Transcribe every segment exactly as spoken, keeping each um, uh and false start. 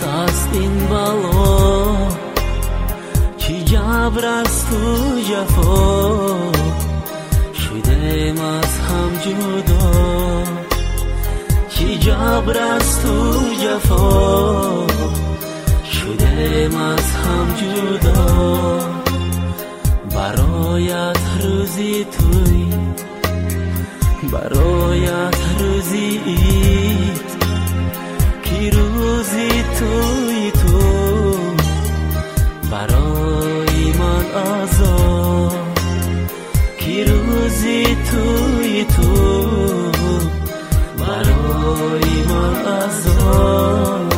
سخت است این بلا، چی جبر است تو جفا، شدیم از هم جدا. چی جبر است تو جفا، شدیم از هم جدا. برایت روزی توی، برایت روزی اید، کی روزی توی تو، برای من آزاد، کی روزی توی تو، برای من آزاد.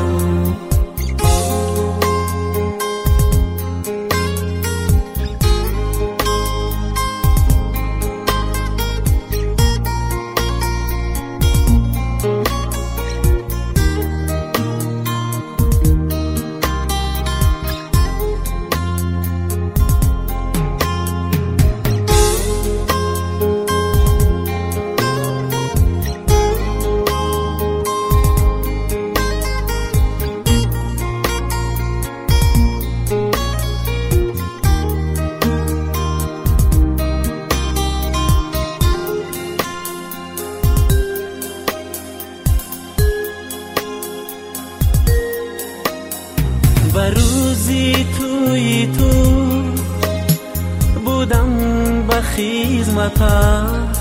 و روزی توی تو بودم به خدمتت،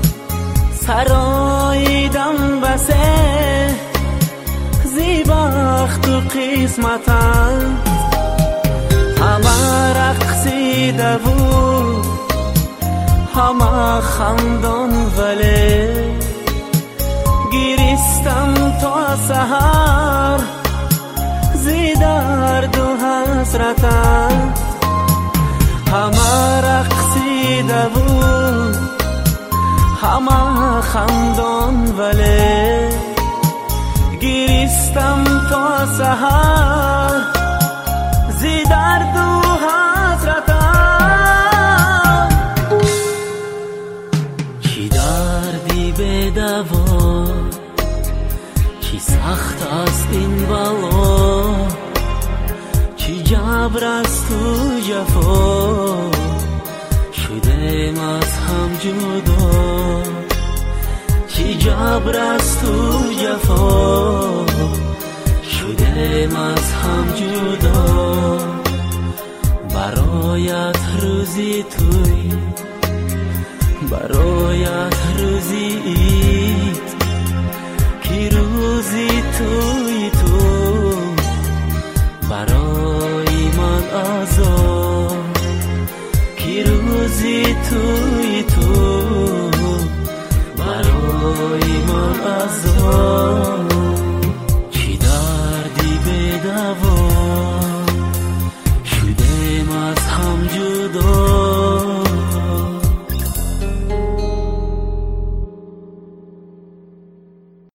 سراییدم بسه زیباخت و قسمتت. همه رقصیده بود همه خندان، ولی گریستم تا سحر زی درد و حسرتت. همه رقصیده بود همه خندان، ولی گریستم تا سحر زی درد و حسرتت. چی دردی به دوا، چی سخت است این بلا، چی جبر است تو جفا، شدیم از هم جدا. چی جبر است تو جفا، شدیم از هم جدا. برایت روزی توی، برایت روزی اید، کی روزی توی تو، برای من آزاد، کی روزی توی تو، برای من آزاد. چی دردی به دوا، شدیم از هم جدا.